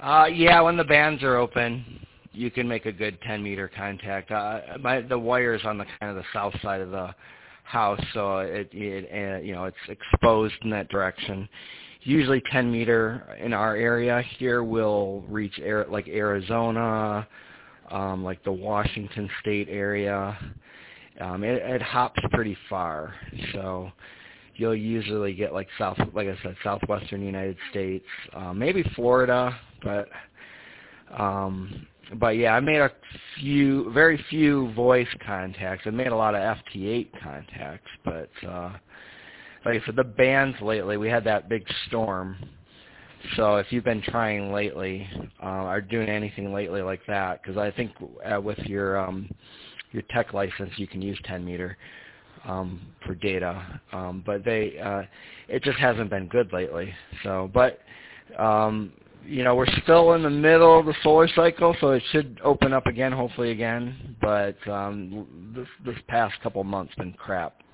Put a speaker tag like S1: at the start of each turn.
S1: Yeah, when the bands are open, you can make a good 10-meter contact. The wire's on the kind of the south side of the house, so it's exposed in that direction. Usually 10-meter in our area here will reach like Arizona, like the Washington State area. It hops pretty far, so you'll usually get like like I said, southwestern United States, maybe Florida, but yeah, I made very few voice contacts. I made a lot of FT8 contacts, but like I said, the bands lately, we had that big storm. So if you've been trying lately, or doing anything lately like that, because I think with your tech license, you can use 10-meter for data, but it just hasn't been good lately. So, but we're still in the middle of the solar cycle, so it should open up again, hopefully again. But this past couple months been crap.